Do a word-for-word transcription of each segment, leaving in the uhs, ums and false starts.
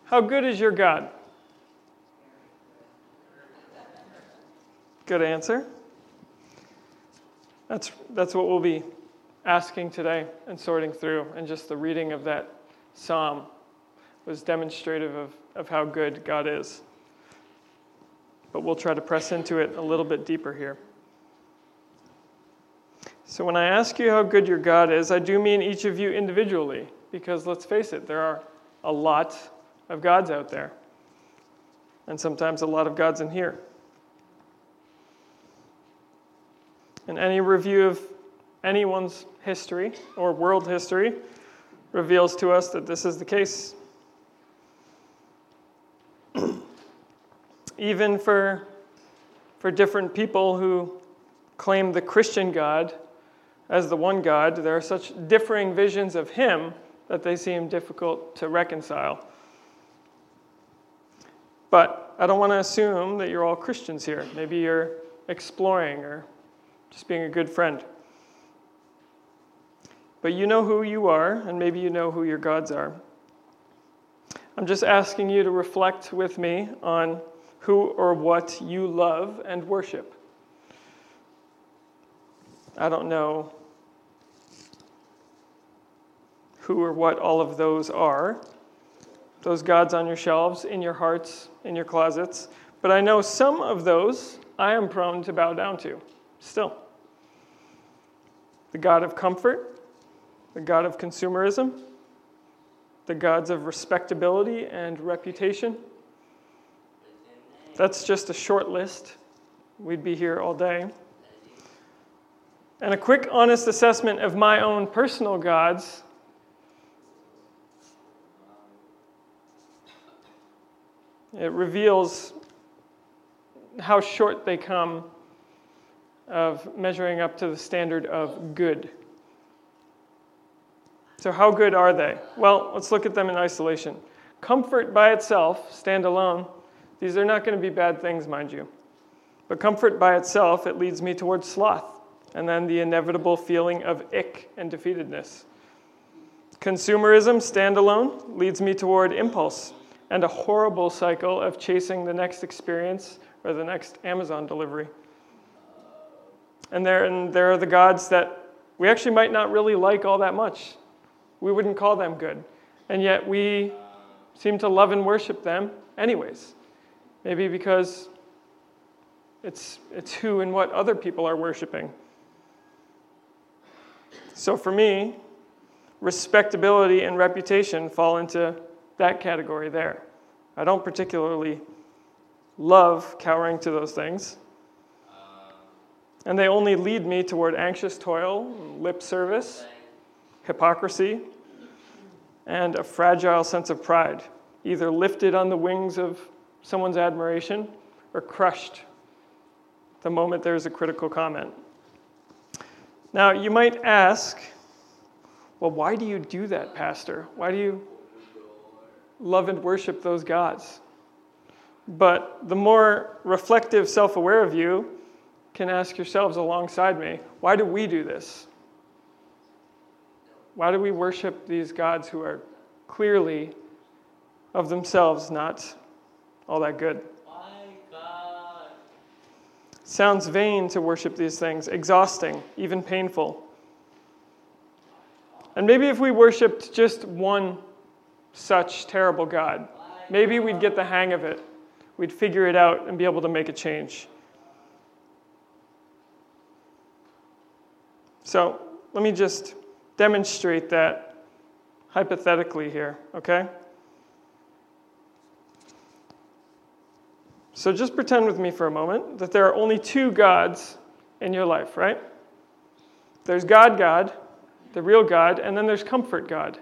How good is your God? Good answer. That's, that's what we'll be asking today and sorting through. And just the reading of that psalm was demonstrative of, of how good God is. But we'll try to press into it a little bit deeper here. So when I ask you how good your God is, I do mean each of you individually. Because let's face it, there are a lot of gods out there. And sometimes a lot of gods in here. And any review of anyone's history or world history reveals to us that this is the case. Even for, for different people who claim the Christian God as the one God, there are such differing visions of him that they seem difficult to reconcile. But I don't want to assume that you're all Christians here. Maybe you're exploring or just being a good friend. But you know who you are, and maybe you know who your gods are. I'm just asking you to reflect with me on who or what you love and worship. I don't know who or what all of those are, those gods on your shelves, in your hearts, in your closets. But I know some of those I am prone to bow down to, still. The God of comfort, the God of consumerism, the gods of respectability and reputation. That's just a short list. We'd be here all day. And a quick, honest assessment of my own personal gods it reveals how short they come of measuring up to the standard of good. So how good are they? Well, let's look at them in isolation. Comfort by itself, stand alone, these are not going to be bad things, mind you. But comfort by itself, it leads me towards sloth, and then the inevitable feeling of ick and defeatedness. Consumerism, stand alone, leads me toward impulse, and a horrible cycle of chasing the next experience or the next Amazon delivery. And there, and there are the gods that we actually might not really like all that much. We wouldn't call them good. And yet we seem to love and worship them anyways. Maybe because it's, it's who and what other people are worshiping. So for me, respectability and reputation fall into that category there. I don't particularly love cowering to those things. And they only lead me toward anxious toil, lip service, hypocrisy, and a fragile sense of pride, either lifted on the wings of someone's admiration or crushed the moment there's a critical comment. Now, you might ask, well, why do you do that, Pastor? Why do you love and worship those gods? But the more reflective, self-aware of you can ask yourselves alongside me, why do we do this? Why do we worship these gods who are clearly of themselves not all that good? My God. Sounds vain to worship these things, exhausting, even painful. And maybe if we worshiped just one such terrible God, maybe we'd get the hang of it. We'd figure it out and be able to make a change. So let me just demonstrate that hypothetically here, okay? So just pretend with me for a moment that there are only two gods in your life, right? There's God, God, the real God, and then there's comfort God.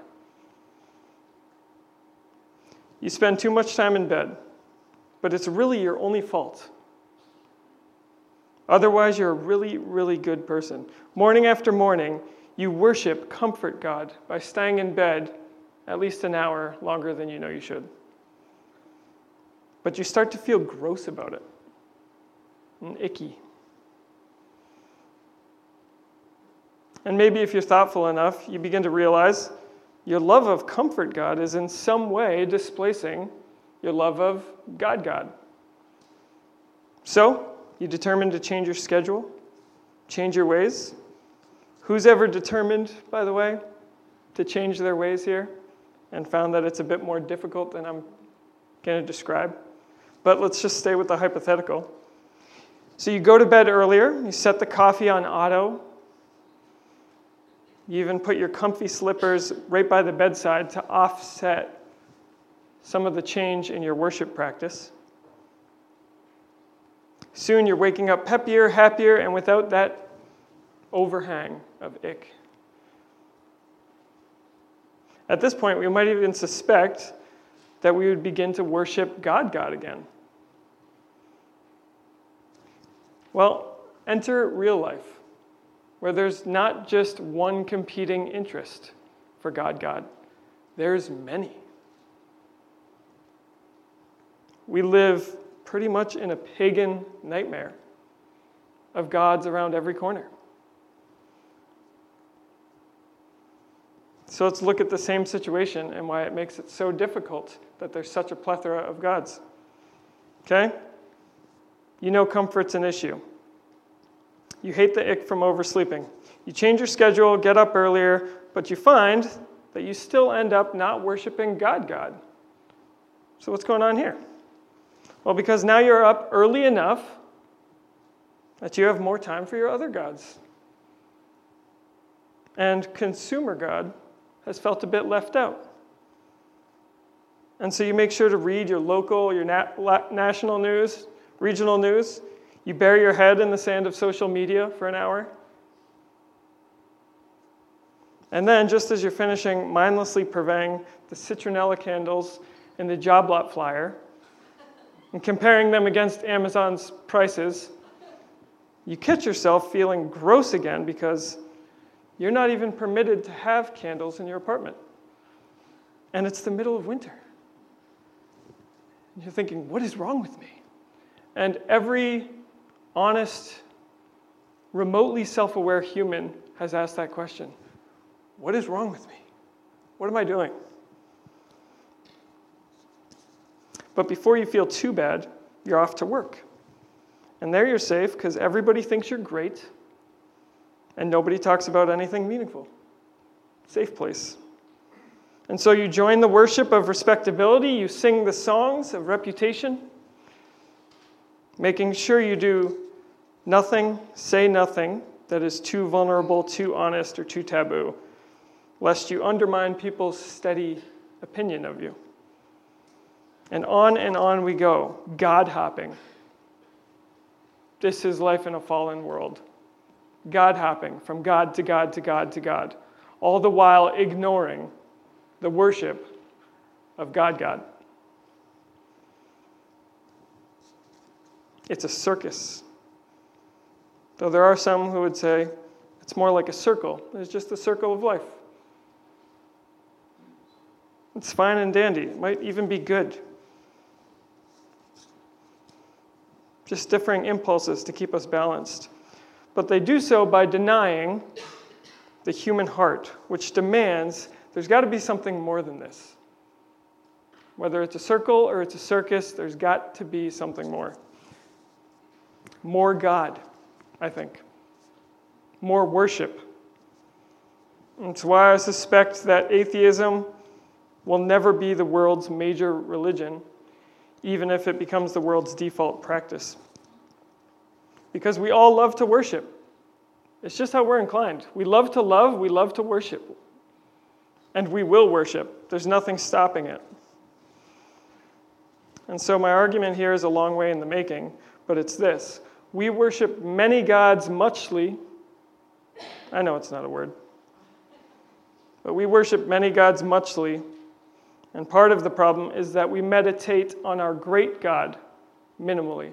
You spend too much time in bed, but it's really your only fault. Otherwise, you're a really, really good person. Morning after morning, you worship comfort God by staying in bed at least an hour longer than you know you should. But you start to feel gross about it and icky. And maybe if you're thoughtful enough, you begin to realize your love of comfort God is in some way displacing your love of God God. So, you determine to change your schedule, change your ways. Who's ever determined, by the way, to change their ways here and found that it's a bit more difficult than I'm going to describe? But let's just stay with the hypothetical. So you go to bed earlier, you set the coffee on auto, you even put your comfy slippers right by the bedside to offset some of the change in your worship practice. Soon you're waking up peppier, happier, and without that overhang of ick. At this point, we might even suspect that we would begin to worship God God again. Well, enter real life, where there's not just one competing interest for God God. There's many. We live pretty much in a pagan nightmare of gods around every corner. So let's look at the same situation and why it makes it so difficult that there's such a plethora of gods. Okay? You know comfort's an issue. You hate the ick from oversleeping. You change your schedule, get up earlier, but you find that you still end up not worshiping God God. So what's going on here? Well, because now you're up early enough that you have more time for your other gods. And consumer God has felt a bit left out. And so you make sure to read your local, your na- national news, regional news. You bury your head in the sand of social media for an hour. And then, just as you're finishing mindlessly purveying the citronella candles in the job lot flyer and comparing them against Amazon's prices, you catch yourself feeling gross again because you're not even permitted to have candles in your apartment. And it's the middle of winter. And you're thinking, what is wrong with me? And every honest, remotely self-aware human has asked that question. What is wrong with me? What am I doing? But before you feel too bad, you're off to work. And there you're safe because everybody thinks you're great and nobody talks about anything meaningful. Safe place. And so you join the worship of respectability, you sing the songs of reputation, making sure you do nothing, say nothing that is too vulnerable, too honest, or too taboo, lest you undermine people's steady opinion of you. And on and on we go, God hopping. This is life in a fallen world. God hopping from God to God to God to God, all the while ignoring the worship of God God. It's a circus. Though there are some who would say it's more like a circle. It's just the circle of life. It's fine and dandy. It might even be good. Just differing impulses to keep us balanced. But they do so by denying the human heart, which demands there's got to be something more than this. Whether it's a circle or it's a circus, there's got to be something more. More God, I think. More worship. That's why I suspect that atheism will never be the world's major religion, even if it becomes the world's default practice. Because we all love to worship. It's just how we're inclined. We love to love, we love to worship. And we will worship. There's nothing stopping it. And so my argument here is a long way in the making, but it's this. We worship many gods muchly. I know it's not a word. But we worship many gods muchly. And part of the problem is that we meditate on our great God minimally.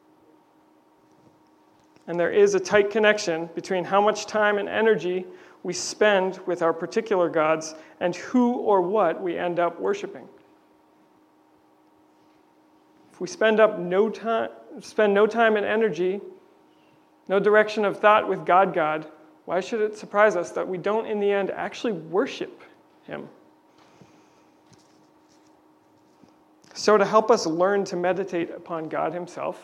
And there is a tight connection between how much time and energy we spend with our particular gods and who or what we end up worshiping. If we spend up no time, spend no time and energy, no direction of thought with God God, why should it surprise us that we don't in the end actually worship him So to help us learn to meditate upon God himself,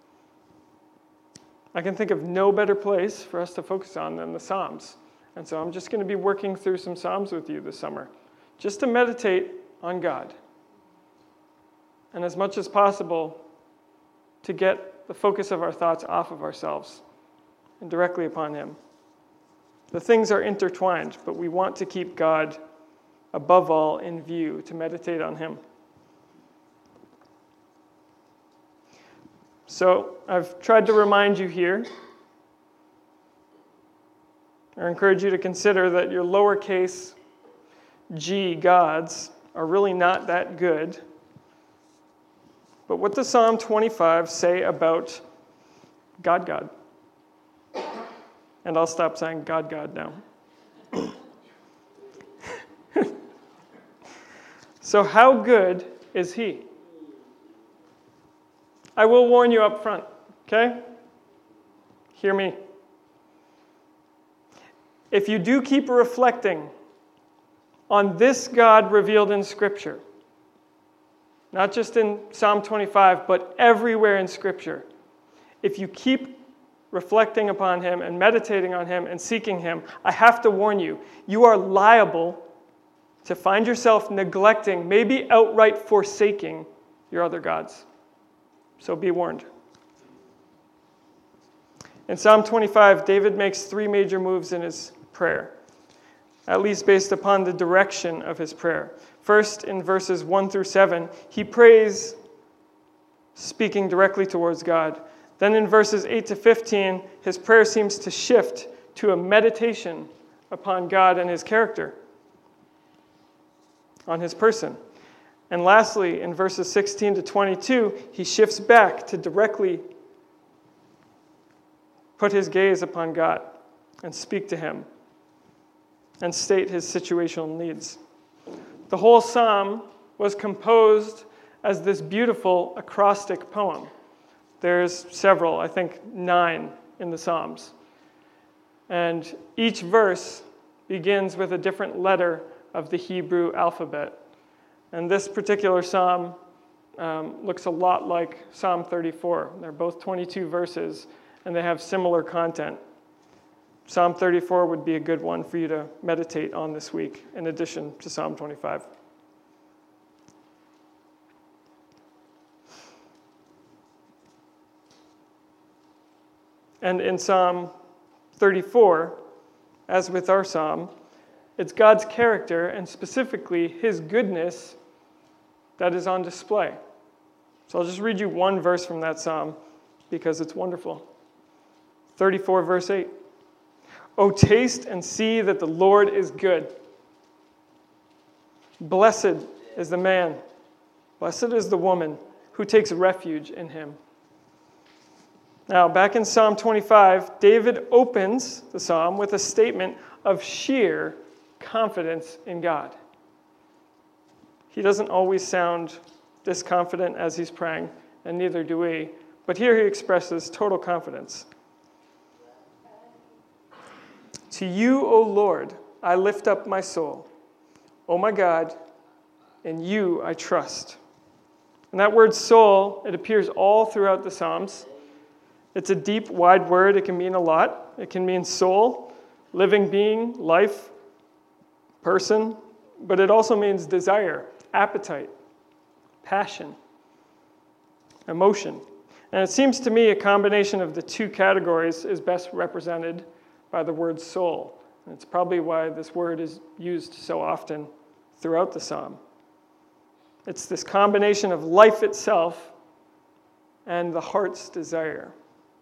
I can think of no better place for us to focus on than the Psalms. And so I'm just going to be working through some Psalms with you this summer, just to meditate on God. And as much as possible, to get the focus of our thoughts off of ourselves and directly upon him. The things are intertwined, but we want to keep God above all in view, to meditate on him. So I've tried to remind you here, or encourage you to consider that your lowercase g gods are really not that good. But what does Psalm twenty-five say about God, God? And I'll stop saying God, God now. So how good is he? I will warn you up front, okay? Hear me. If you do keep reflecting on this God revealed in Scripture, not just in Psalm twenty-five, but everywhere in Scripture, if you keep reflecting upon him and meditating on him and seeking him, I have to warn you, you are liable to find yourself neglecting, maybe outright forsaking your other gods. So be warned. In Psalm twenty-five, David makes three major moves in his prayer, at least based upon the direction of his prayer. First, in verses one through seven, he prays speaking directly towards God. Then in verses eight to fifteen, his prayer seems to shift to a meditation upon God and his character, on his person. And lastly, in verses sixteen to twenty-two, he shifts back to directly put his gaze upon God and speak to him and state his situational needs. The whole psalm was composed as this beautiful acrostic poem. There's several, I think nine in the Psalms. And each verse begins with a different letter of the Hebrew alphabet. And this particular psalm um, looks a lot like Psalm thirty-four. They're both twenty-two verses, and they have similar content. Psalm thirty-four would be a good one for you to meditate on this week, in addition to Psalm twenty-five. And in Psalm thirty-four, as with our psalm, it's God's character, and specifically his goodness, that is on display. So I'll just read you one verse from that psalm, because it's wonderful. thirty-four, verse eight. "O taste and see that the Lord is good. Blessed is the man, blessed is the woman who takes refuge in him." Now, back in Psalm twenty-five, David opens the psalm with a statement of sheer confidence in God. He doesn't always sound this confident as he's praying, and neither do we, but here he expresses total confidence. "To you, O Lord, I lift up my soul. O my God, in you I trust." And that word soul, it appears all throughout the Psalms. It's a deep, wide word. It can mean a lot. It can mean soul, living being, life, person, but it also means desire, appetite, passion, emotion. And it seems to me a combination of the two categories is best represented by the word soul. And it's probably why this word is used so often throughout the psalm. It's this combination of life itself and the heart's desire.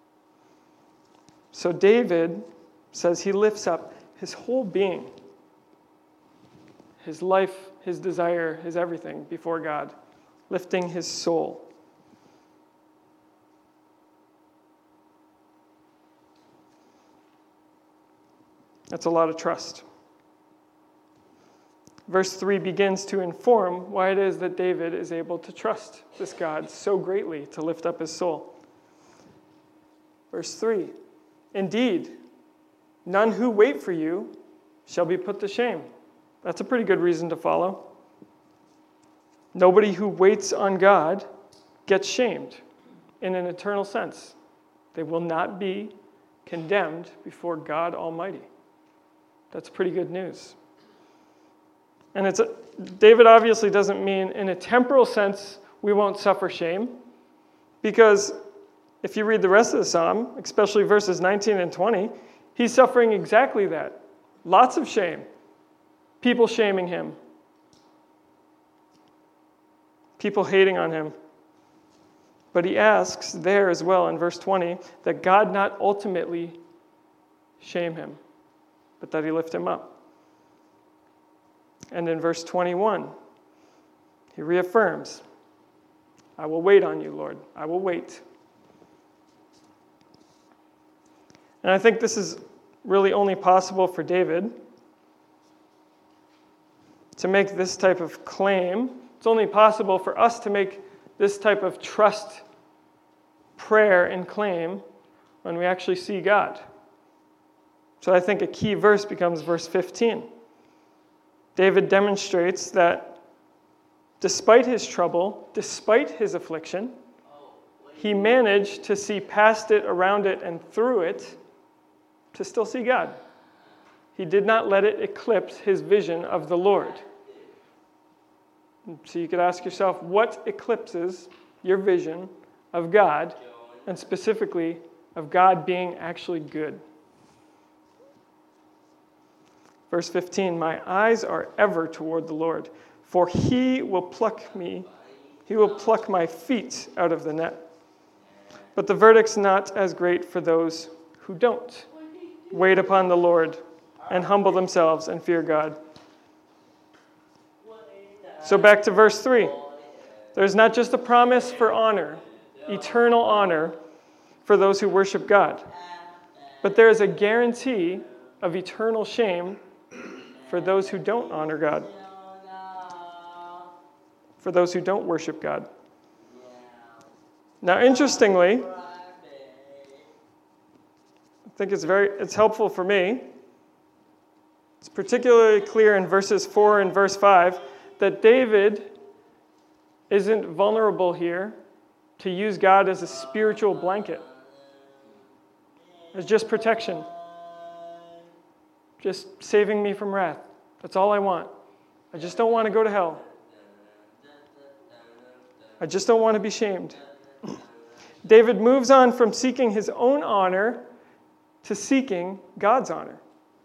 So David says he lifts up his whole being, his life, his desire, his everything before God, lifting his soul. That's a lot of trust. Verse three begins to inform why it is that David is able to trust this God so greatly to lift up his soul. Verse three, "Indeed, none who wait for you shall be put to shame." That's a pretty good reason to follow. Nobody who waits on God gets shamed in an eternal sense. They will not be condemned before God Almighty. That's pretty good news. And it's a, David obviously doesn't mean in a temporal sense we won't suffer shame, because if you read the rest of the psalm, especially verses nineteen and twenty, he's suffering exactly that. Lots of shame. People shaming him. People hating on him. But he asks there as well in verse twenty that God not ultimately shame him, but that he lift him up. And in verse twenty-one, he reaffirms, I will wait on you, Lord. I will wait. And I think this is really only possible for David to make this type of claim. It's only possible for us to make this type of trust, prayer, and claim when we actually see God. So I think a key verse becomes verse fifteen. David demonstrates that despite his trouble, despite his affliction, he managed to see past it, around it, and through it to still see God. He did not let it eclipse his vision of the Lord. So you could ask yourself, what eclipses your vision of God, and specifically of God being actually good? Verse fifteen, my eyes are ever toward the Lord, for he will pluck me, he will pluck my feet out of the net. But the verdict's not as great for those who don't wait upon the Lord and humble themselves and fear God. So back to verse three. There's not just a promise for honor, eternal honor for those who worship God, but there is a guarantee of eternal shame for those who don't honor God, for those who don't worship God. Now, interestingly, I think it's very it's helpful for me. It's particularly clear in verses four and verse five that David isn't vulnerable here to use God as a spiritual blanket, as just protection, just saving me from wrath. That's all I want. I just don't want to go to hell. I just don't want to be shamed. David moves on from seeking his own honor to seeking God's honor.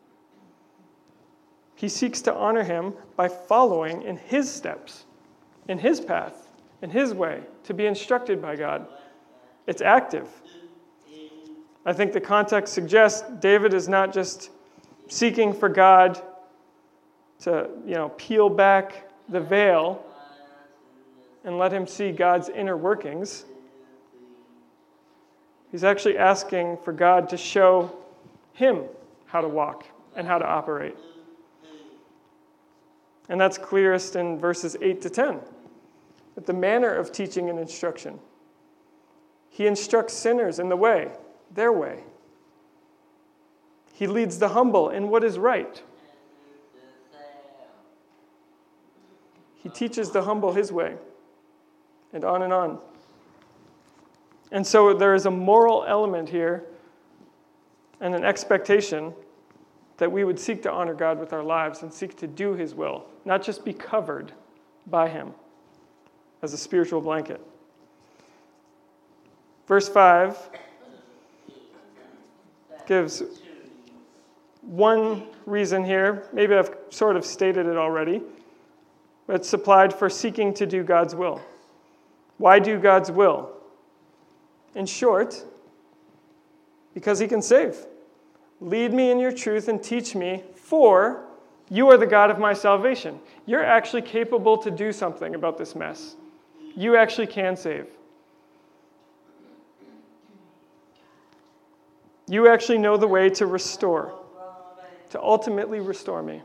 He seeks to honor him by following in his steps, in his path, in his way, to be instructed by God. It's active. I think the context suggests David is not just seeking for God to, you know, peel back the veil and let him see God's inner workings. He's actually asking for God to show him how to walk and how to operate. And that's clearest in verses eight to ten. But the manner of teaching and instruction. He instructs sinners in the way, their way. He leads the humble in what is right. He teaches the humble his way. And on and on. And so there is a moral element here and an expectation that we would seek to honor God with our lives and seek to do his will, not just be covered by him as a spiritual blanket. Verse five gives one reason here. Maybe I've sort of stated it already, but it's supplied for seeking to do God's will. Why do God's will? In short, because he can save. Lead me in your truth and teach me, for you are the God of my salvation. You're actually capable to do something about this mess. You actually can save. You actually know the way to restore, to ultimately restore me.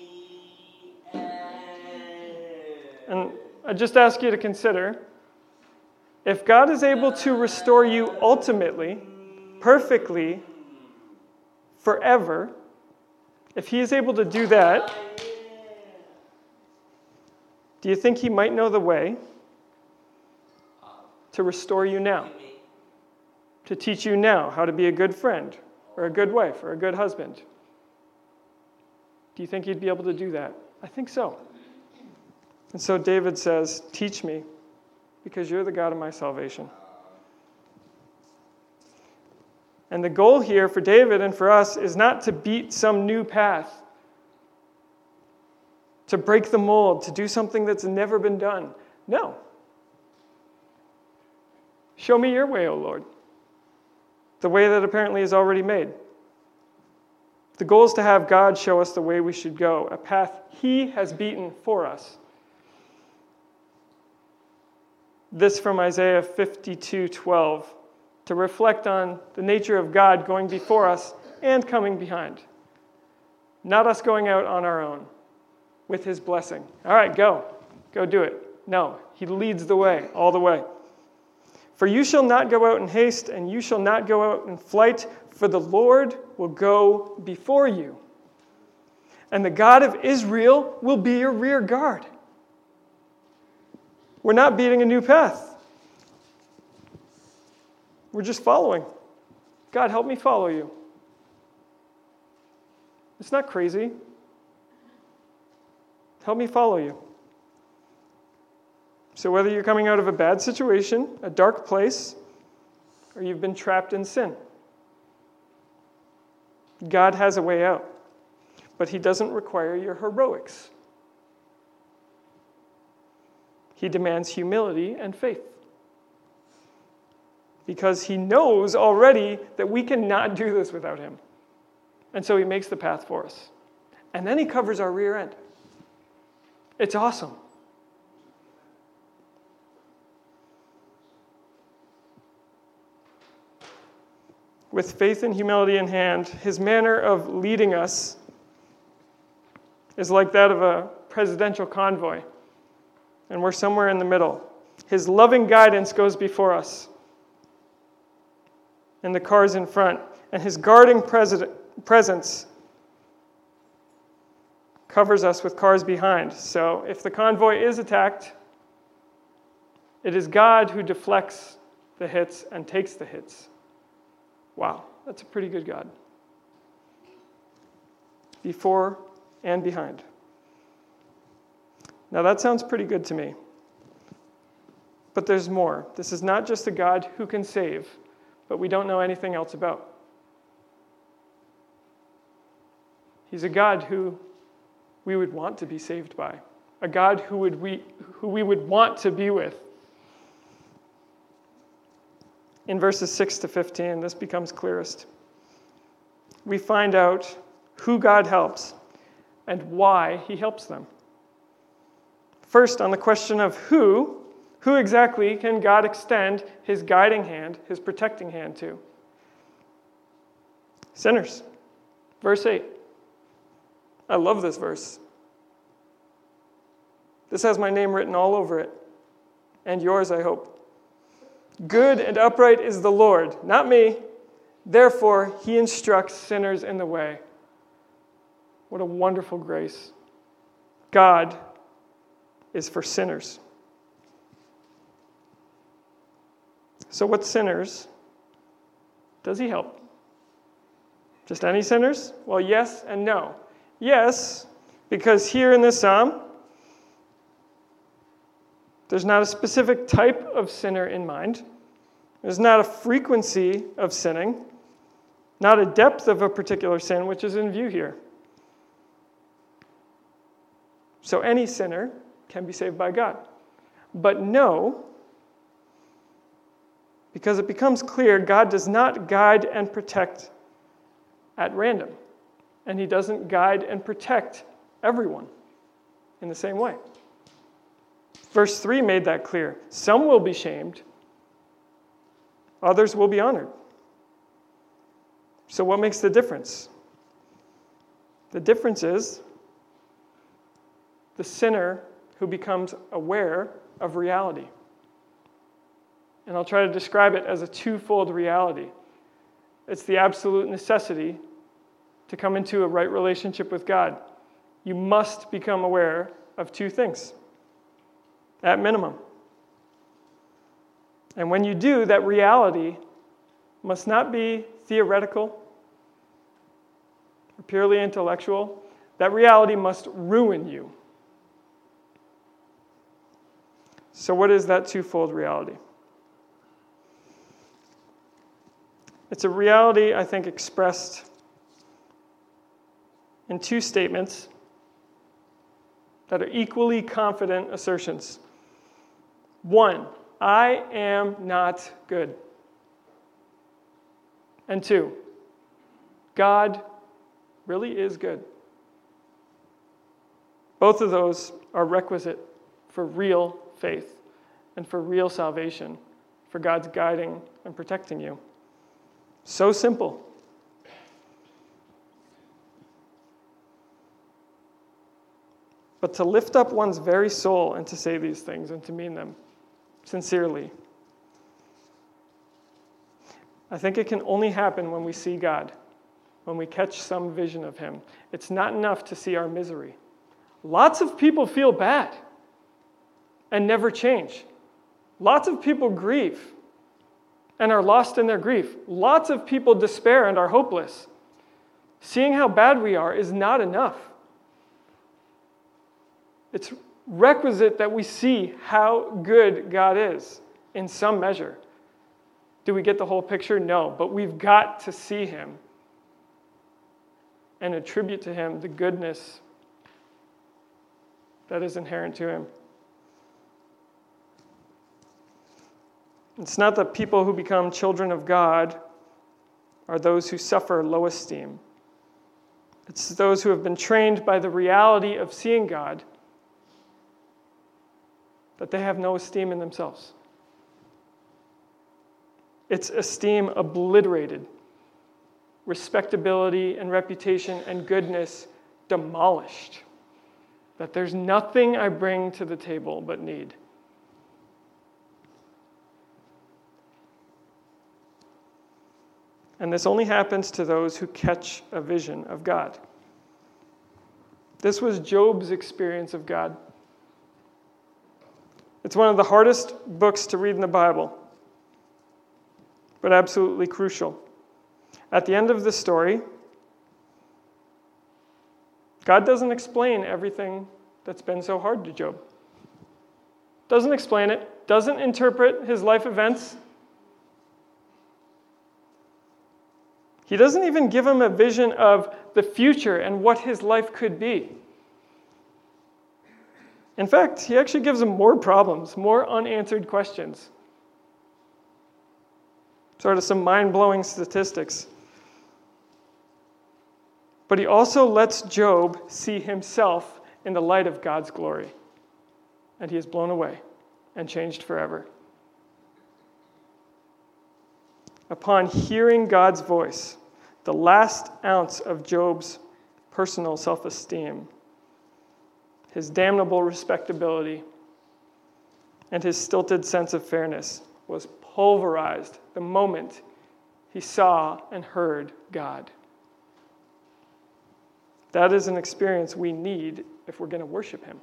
And I just ask you to consider, if God is able to restore you ultimately, perfectly, forever, if he is able to do that, Do you think he might know the way to restore you now? To teach you now how to be a good friend, or a good wife, or a good husband? Do you think he'd be able to do that? I think so. And so David says, teach me, because you're the God of my salvation. And the goal here for David and for us is not to beat some new path, to break the mold, to do something that's never been done. No. Show me your way, O Lord. The way that apparently is already made. The goal is to have God show us the way we should go, a path he has beaten for us. This from Isaiah fifty-two twelve, to reflect on the nature of God going before us and coming behind. Not us going out on our own with his blessing. All right, go. Go do it. No, he leads the way, all the way. For you shall not go out in haste, and you shall not go out in flight, for the Lord will go before you. And the God of Israel will be your rear guard. We're not beating a new path. We're just following. God, help me follow you. It's not crazy. Help me follow you. So whether you're coming out of a bad situation, a dark place, or you've been trapped in sin, God has a way out. But he doesn't require your heroics. He demands humility and faith. Because he knows already that we cannot do this without him. And so he makes the path for us. And then he covers our rear end. It's awesome. With faith and humility in hand, his manner of leading us is like that of a presidential convoy. And we're somewhere in the middle. His loving guidance goes before us. And the cars in front. And his guarding president, presence covers us with cars behind. So if the convoy is attacked, it is God who deflects the hits and takes the hits. Wow, that's a pretty good God. Before and behind. Now that sounds pretty good to me. But there's more. This is not just a God who can save, but we don't know anything else about. He's a God who we would want to be saved by. A God who would we who we would want to be with. In verses six to fifteen, this becomes clearest. We find out who God helps and why he helps them. First, on the question of who, who exactly can God extend his guiding hand, his protecting hand to? Sinners. Verse eight. I love this verse. This has my name written all over it, and yours, I hope. Good and upright is the Lord, not me. Therefore, he instructs sinners in the way. What a wonderful grace. God is for sinners. So what sinners does he help? Just any sinners? Well, yes and no. Yes, because here in this psalm, there's not a specific type of sinner in mind. There's not a frequency of sinning, not a depth of a particular sin, which is in view here. So any sinner can be saved by God. But no, because it becomes clear God does not guide and protect at random. And he doesn't guide and protect everyone in the same way. Verse three made that clear. Some will be shamed. Others will be honored. So what makes the difference? The difference is the sinner who becomes aware of reality. And I'll try to describe it as a twofold reality. It's the absolute necessity to come into a right relationship with God. You must become aware of two things. at minimum. And when you do, that reality must not be theoretical or purely intellectual. That reality must ruin you. So what is that twofold reality? It's a reality, I think, expressed in two statements that are equally confident assertions. One, I am not good. And two, God really is good. Both of those are requisite for real faith and for real salvation, for God's guiding and protecting you. So simple. But to lift up one's very soul and to say these things and to mean them sincerely, I think it can only happen when we see God, when we catch some vision of Him. It's not enough to see our misery. Lots of people feel bad and never change. Lots of people grieve and are lost in their grief. Lots of people despair and are hopeless. Seeing how bad we are is not enough. It's requisite that we see how good God is in some measure. Do we get the whole picture? No, but we've got to see Him and attribute to Him the goodness that is inherent to Him. It's not that people who become children of God are those who suffer low esteem. It's those who have been trained by the reality of seeing God that they have no esteem in themselves. It's esteem obliterated, respectability and reputation and goodness demolished. That there's nothing I bring to the table but need. And this only happens to those who catch a vision of God. This was Job's experience of God. It's one of the hardest books to read in the Bible, but absolutely crucial. At the end of the story, God doesn't explain everything that's been so hard to Job. Doesn't explain it, doesn't interpret his life events. He doesn't even give him a vision of the future and what his life could be. In fact, he actually gives him more problems, more unanswered questions. Sort of some mind-blowing statistics. But he also lets Job see himself in the light of God's glory. And he is blown away and changed forever. Upon hearing God's voice, the last ounce of Job's personal self-esteem, his damnable respectability, and his stilted sense of fairness was pulverized the moment he saw and heard God. That is an experience we need if we're going to worship Him.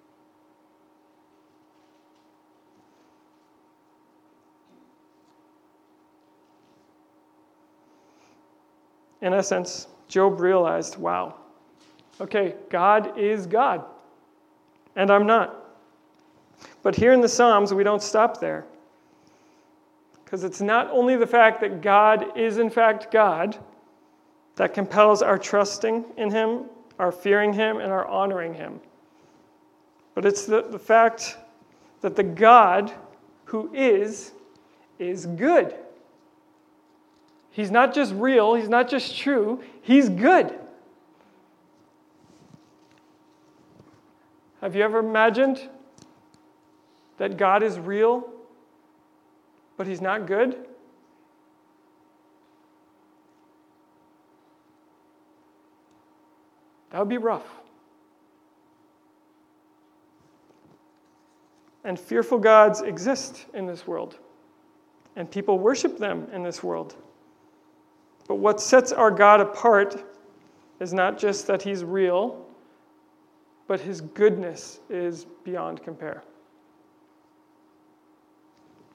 In essence, Job realized, wow, okay, God is God, and I'm not. But here in the Psalms, we don't stop there. Because it's not only the fact that God is in fact God that compels our trusting in Him, our fearing Him, and our honoring Him. But it's the, the fact that the God who is, is good. He's not just real, He's not just true, He's good. Have you ever imagined that God is real, but He's not good? That would be rough. And fearful gods exist in this world, and people worship them in this world. But what sets our God apart is not just that He's real, but His goodness is beyond compare.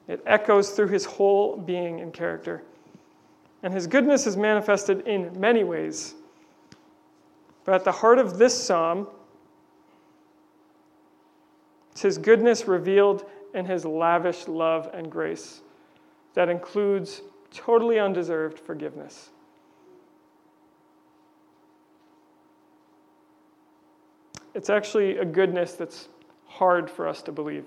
It echoes through his whole being and character. And his goodness is manifested in many ways. But at the heart of this psalm, it's his goodness revealed in his lavish love and grace that includes totally undeserved forgiveness. It's actually a goodness that's hard for us to believe.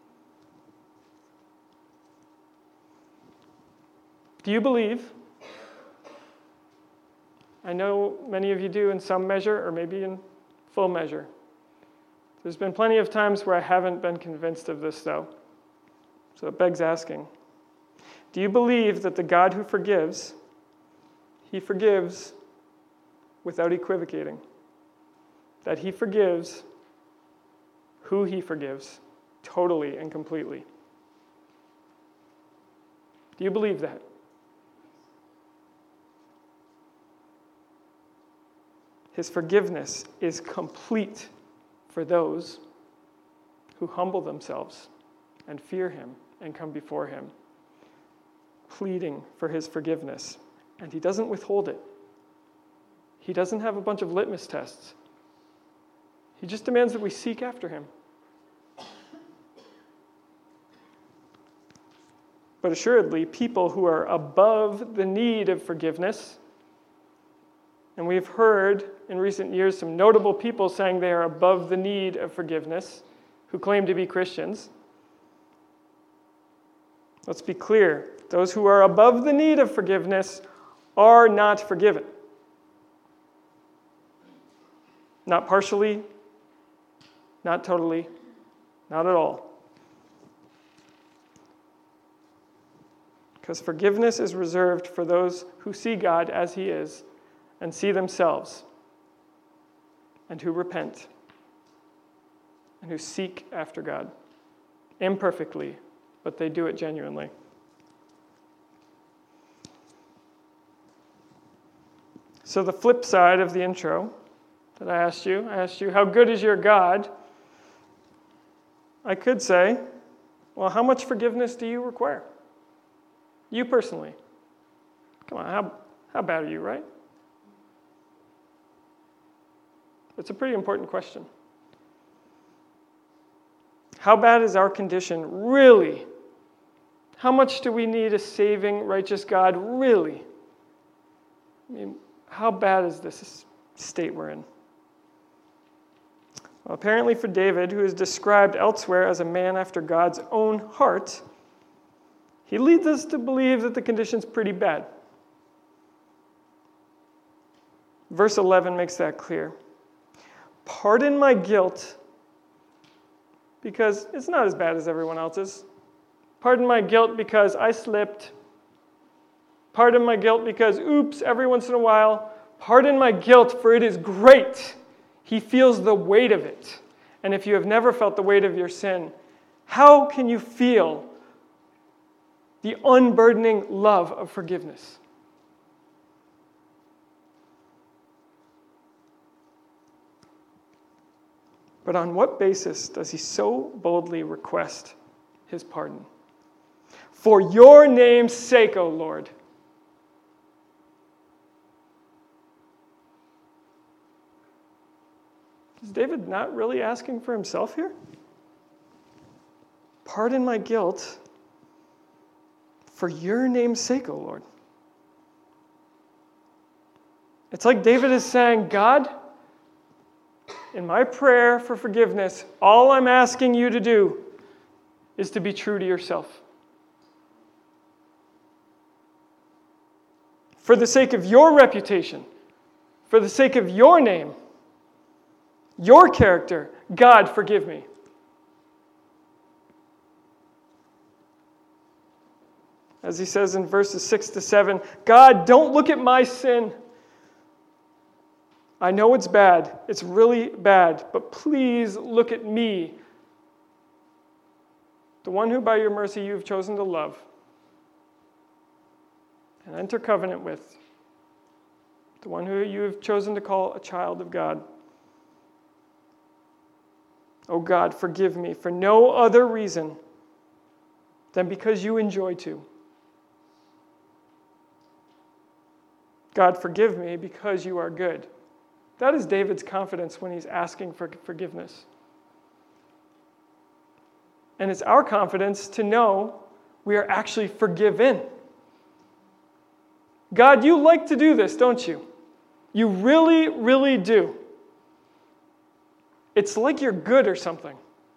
Do you believe? I know many of you do in some measure, or maybe in full measure. There's been plenty of times where I haven't been convinced of this, though. So it begs asking, do you believe that the God who forgives, he forgives without equivocating? That he forgives who he forgives totally and completely? Do you believe that? His forgiveness is complete for those who humble themselves and fear him and come before him, pleading for his forgiveness. And he doesn't withhold it. He doesn't have a bunch of litmus tests. He just demands that we seek after him. But assuredly, people who are above the need of forgiveness, and we've heard in recent years some notable people saying they are above the need of forgiveness, who claim to be Christians. Let's be clear. Those who are above the need of forgiveness are not forgiven. Not partially, not totally, not at all. Because forgiveness is reserved for those who see God as he is and see themselves, and who repent, and who seek after God, imperfectly, but they do it genuinely. So the flip side of the intro that I asked you, I asked you, how good is your God? I could say, well, how much forgiveness do you require? You personally. Come on, how, how bad are you, right? It's a pretty important question. How bad is our condition, really? How much do we need a saving, righteous God, really? I mean, how bad is this state we're in? Well, apparently for David, who is described elsewhere as a man after God's own heart, he leads us to believe that the condition's pretty bad. Verse eleven makes that clear. Pardon my guilt, because it's not as bad as everyone else's. Pardon my guilt because I slipped. Pardon my guilt because, oops, every once in a while. Pardon my guilt, for it is great. He feels the weight of it. And if you have never felt the weight of your sin, how can you feel the unburdening love of forgiveness? But on what basis does he so boldly request his pardon? For your name's sake, O Lord. Is David not really asking for himself here? Pardon my guilt for your name's sake, O Lord. It's like David is saying, God, in my prayer for forgiveness, all I'm asking you to do is to be true to yourself. For the sake of your reputation, for the sake of your name, your character, God, forgive me. As he says in verses six to seven, God, don't look at my sin. I know it's bad. It's really bad. But please look at me, the one who by your mercy you have chosen to love and enter covenant with, the one who you have chosen to call a child of God. Oh God, forgive me for no other reason than because you enjoy to. God, forgive me because you are good. That is David's confidence when he's asking for forgiveness. And it's our confidence to know we are actually forgiven. God, you like to do this, don't you? You really, really do. It's like you're good or something.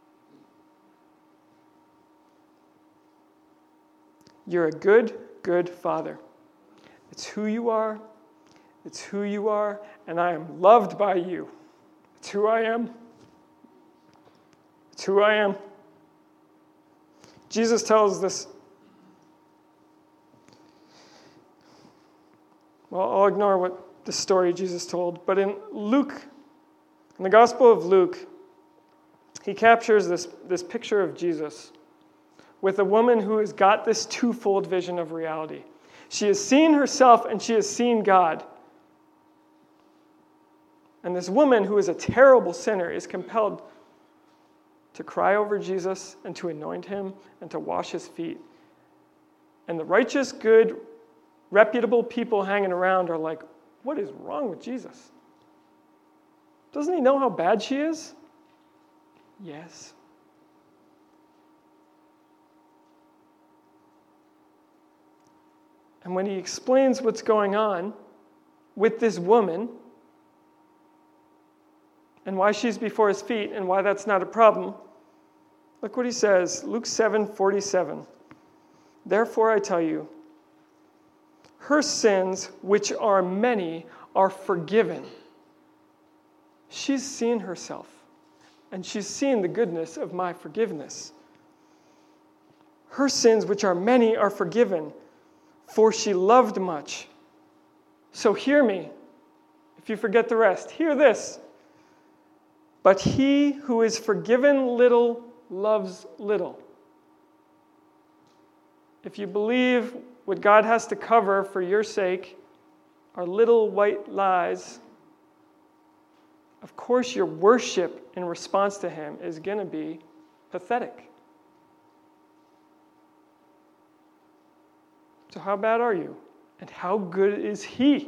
You're a good, good Father. It's who you are. It's who you are. And I am loved by you. It's who I am. It's who I am. Jesus tells this. Well, I'll ignore what the story Jesus told. But in Luke, in the Gospel of Luke, he captures this, this picture of Jesus with a woman who has got this twofold vision of reality. She has seen herself and she has seen God. And this woman, who is a terrible sinner, is compelled to cry over Jesus and to anoint him and to wash his feet. And the righteous, good, reputable people hanging around are like, what is wrong with Jesus? Doesn't he know how bad she is? Yes. And when he explains what's going on with this woman and why she's before his feet and why that's not a problem, look what he says, Luke seven forty-seven. Therefore I tell you, her sins, which are many, are forgiven. She's seen herself, and she's seen the goodness of my forgiveness. Her sins, which are many, are forgiven, for she loved much. So hear me, if you forget the rest. Hear this. But he who is forgiven little loves little. If you believe what God has to cover for your sake are little white lies, of course your worship in response to him is going to be pathetic. So how bad are you? And how good is he?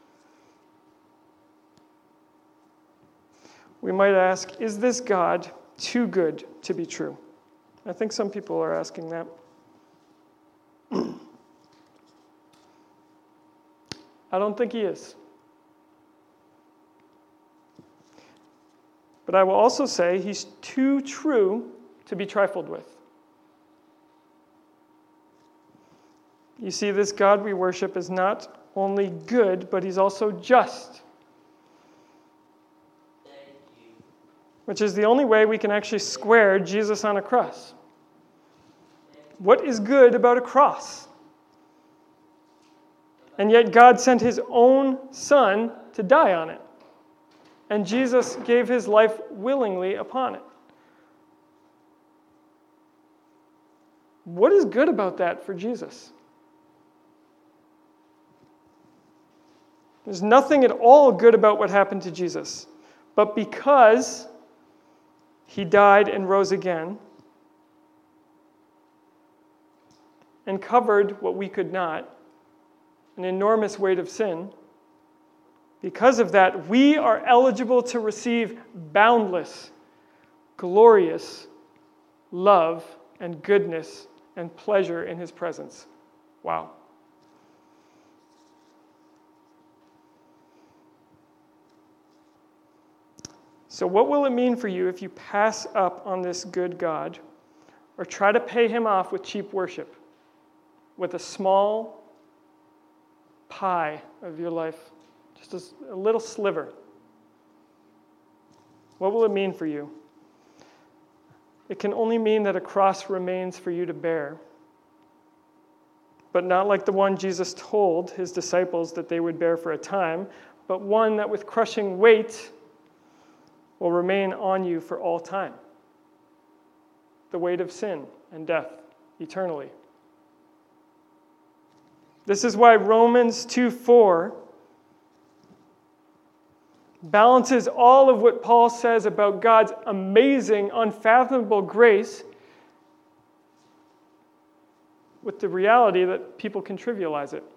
We might ask, is this God too good to be true? I think some people are asking that. I don't think he is. But I will also say he's too true to be trifled with. You see, this God we worship is not only good, but he's also just. Which is the only way we can actually square Jesus on a cross. What is good about a cross? And yet God sent his own son to die on it. And Jesus gave his life willingly upon it. What is good about that for Jesus? There's nothing at all good about what happened to Jesus. But because he died and rose again and covered what we could not, an enormous weight of sin, because of that, we are eligible to receive boundless, glorious love and goodness and pleasure in his presence. Wow. So what will it mean for you if you pass up on this good God or try to pay him off with cheap worship, with a small pie of your life, just a, a little sliver? What will it mean for you? It can only mean that a cross remains for you to bear, but not like the one Jesus told his disciples that they would bear for a time, but one that with crushing weight will remain on you for all time. The weight of sin and death eternally. This is why Romans two four balances all of what Paul says about God's amazing, unfathomable grace with the reality that people can trivialize it.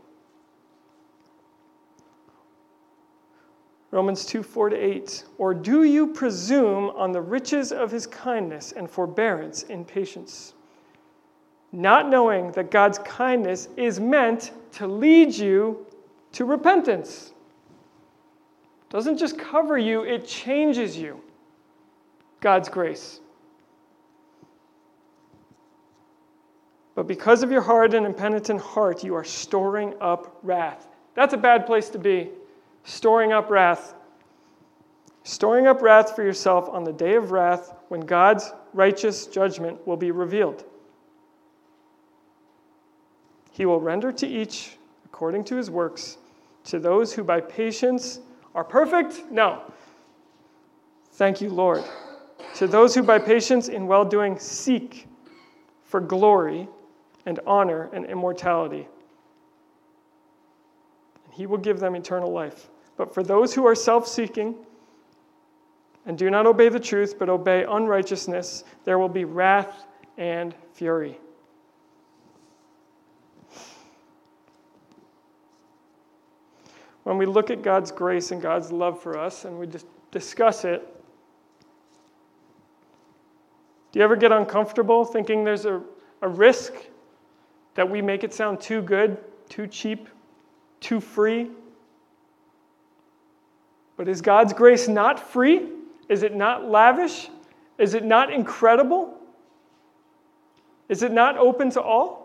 Romans two, four to eight. Or do you presume on the riches of his kindness and forbearance in patience, not knowing that God's kindness is meant to lead you to repentance? Doesn't just cover you, it changes you. God's grace. But because of your hard and impenitent heart, you are storing up wrath. That's a bad place to be. Storing up wrath. Storing up wrath for yourself on the day of wrath when God's righteous judgment will be revealed. He will render to each according to his works. To those who by patience are perfect? No. Thank you, Lord. To those who by patience in well-doing seek for glory and honor and immortality, he will give them eternal life. But for those who are self-seeking and do not obey the truth, but obey unrighteousness, there will be wrath and fury. When we look at God's grace and God's love for us and we just discuss it, do you ever get uncomfortable thinking there's a, a risk that we make it sound too good, too cheap, too free? But is God's grace not free? Is it not lavish? Is it not incredible? Is it not open to all?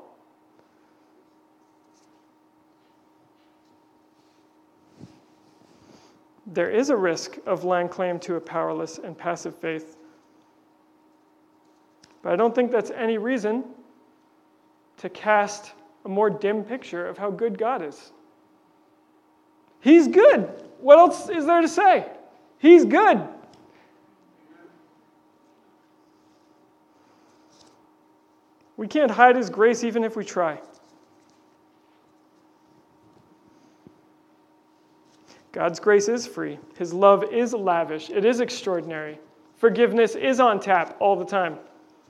There is a risk of laying claim to a powerless and passive faith. But I don't think that's any reason to cast a more dim picture of how good God is. He's good. What else is there to say? He's good. We can't hide his grace even if we try. God's grace is free. His love is lavish. It is extraordinary. Forgiveness is on tap all the time.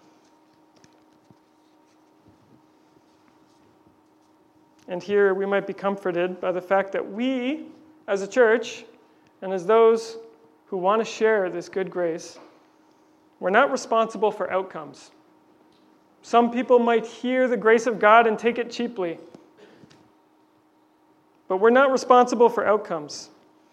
And here we might be comforted by the fact that we, as a church, and as those who want to share this good grace, we're not responsible for outcomes. Some people might hear the grace of God and take it cheaply. But we're not responsible for outcomes.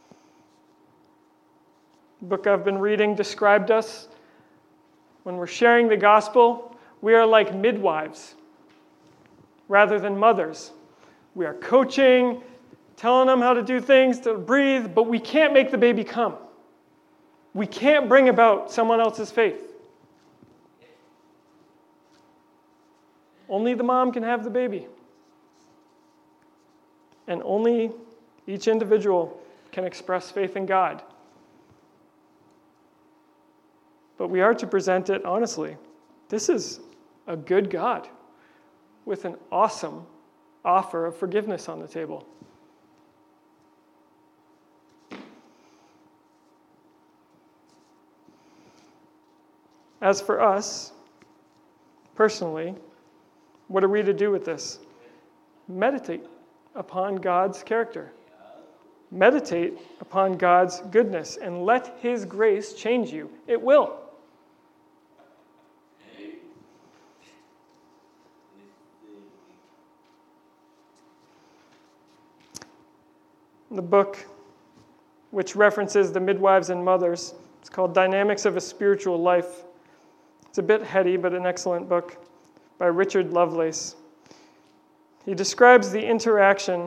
The book I've been reading described us. When we're sharing the gospel, we are like midwives rather than mothers. We are coaching, telling them how to do things, to breathe, but we can't make the baby come. We can't bring about someone else's faith. Only the mom can have the baby. And only each individual can express faith in God. But we are to present it honestly. This is a good God with an awesome offer of forgiveness on the table. As for us, personally, what are we to do with this? Meditate upon God's character. Meditate upon God's goodness and let his grace change you. It will. The book, which references the midwives and mothers, it's called Dynamics of a Spiritual Life. It's a bit heady, but an excellent book by Richard Lovelace. He describes the interaction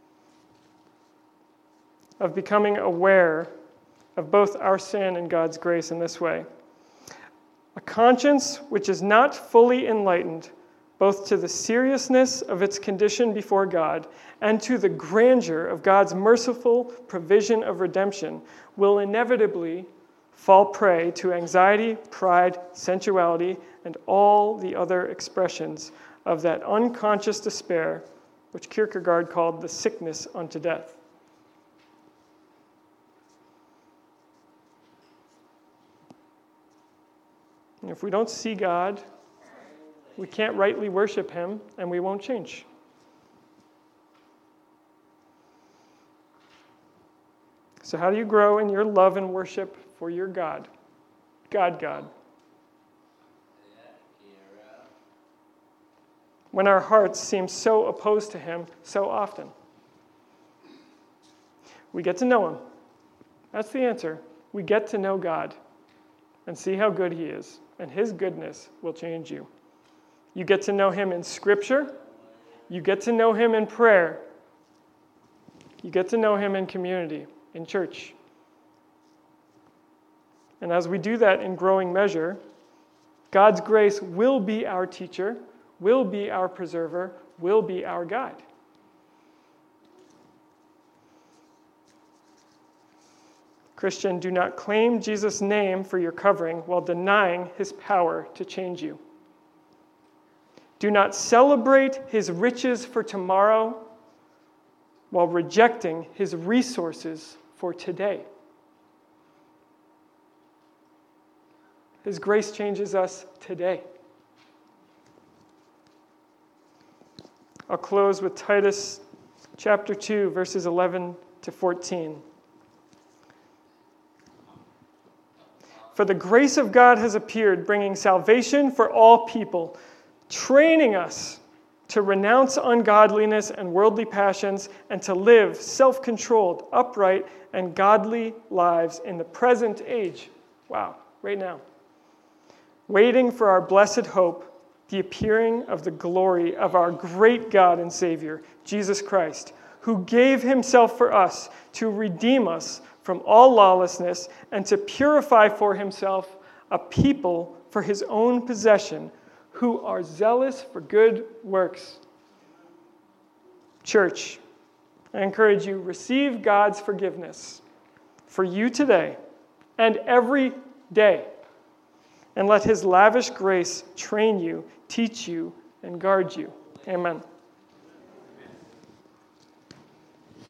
of becoming aware of both our sin and God's grace in this way. A conscience which is not fully enlightened, both to the seriousness of its condition before God and to the grandeur of God's merciful provision of redemption, will inevitably fall prey to anxiety, pride, sensuality, and all the other expressions of that unconscious despair which Kierkegaard called the sickness unto death. And if we don't see God We can't rightly worship him, and we won't change. So how do you grow in your love and worship for your God? God, God. When our hearts seem so opposed to him so often. We get to know him. That's the answer. We get to know God and see how good he is, and his goodness will change you. You get to know him in Scripture. You get to know him in prayer. You get to know him in community, in church. And as we do that in growing measure, God's grace will be our teacher, will be our preserver, will be our guide. Christian, do not claim Jesus' name for your covering while denying his power to change you. Do not celebrate his riches for tomorrow while rejecting his resources for today. His grace changes us today. I'll close with Titus chapter two, verses eleven to fourteen. For the grace of God has appeared, bringing salvation for all people, training us to renounce ungodliness and worldly passions, and to live self-controlled, upright, and godly lives in the present age. Wow, right now. Waiting for our blessed hope, the appearing of the glory of our great God and Savior, Jesus Christ, who gave himself for us to redeem us from all lawlessness and to purify for himself a people for his own possession, who are zealous for good works. Church, I encourage you, receive God's forgiveness for you today and every day, and let his lavish grace train you, teach you, and guard you. Amen.